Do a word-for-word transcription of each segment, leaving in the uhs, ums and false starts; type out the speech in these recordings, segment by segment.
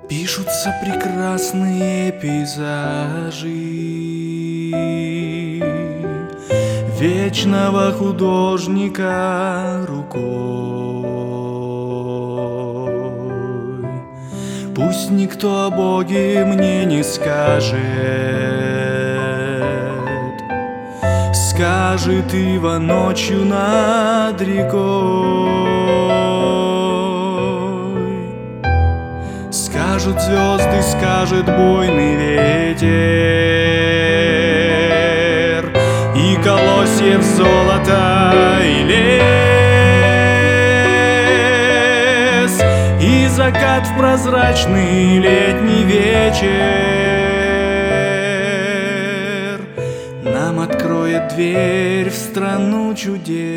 Пишутся прекрасные пейзажи вечного художника рукой. Пусть никто о Боге мне не скажет, скажет Ива ночью над рекой. Скажут звезды, скажет буйный ветер, и колосьев золота, и лес, и закат в прозрачный летний вечер нам откроет дверь в страну чудес.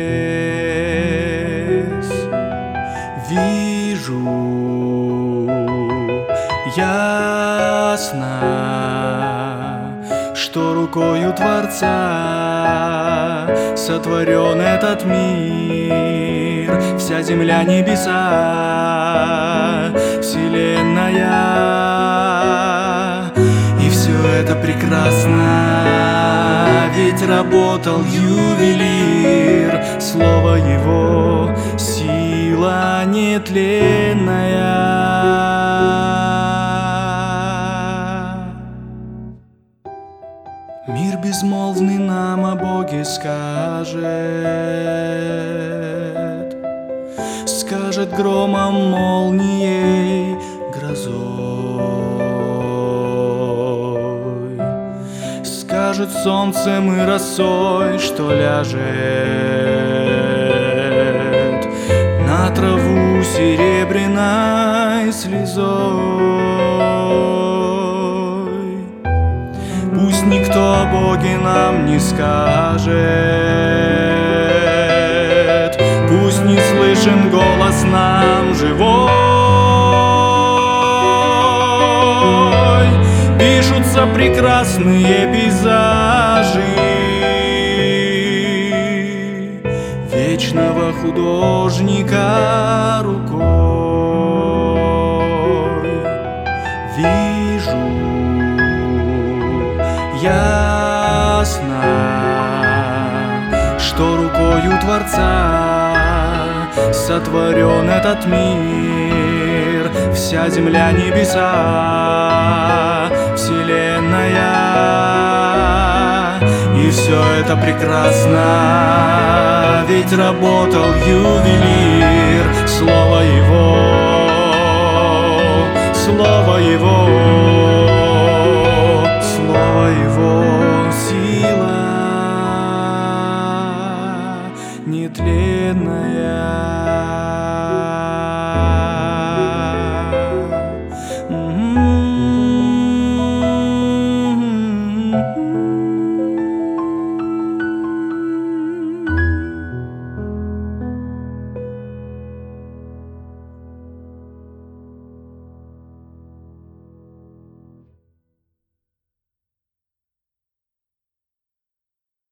Вижу ясно, что рукою Творца сотворен этот мир, вся земля, небеса, вселенная. И все это прекрасно, ведь работал ювелир, слово его сила нетленная. Мир безмолвный нам о Боге скажет, скажет громом, молнией, грозой, скажет солнцем и росой, что ляжет на траву серебряной слезой. Пусть никто о Боге нам не скажет, пусть не слышен голос нам живой. Пишутся прекрасные пейзажи вечного художника рукой. Вижу ясно, что рукою Творца сотворен этот мир, вся земля, небеса, вселенная. И все это прекрасно, ведь работал ювелир, слово его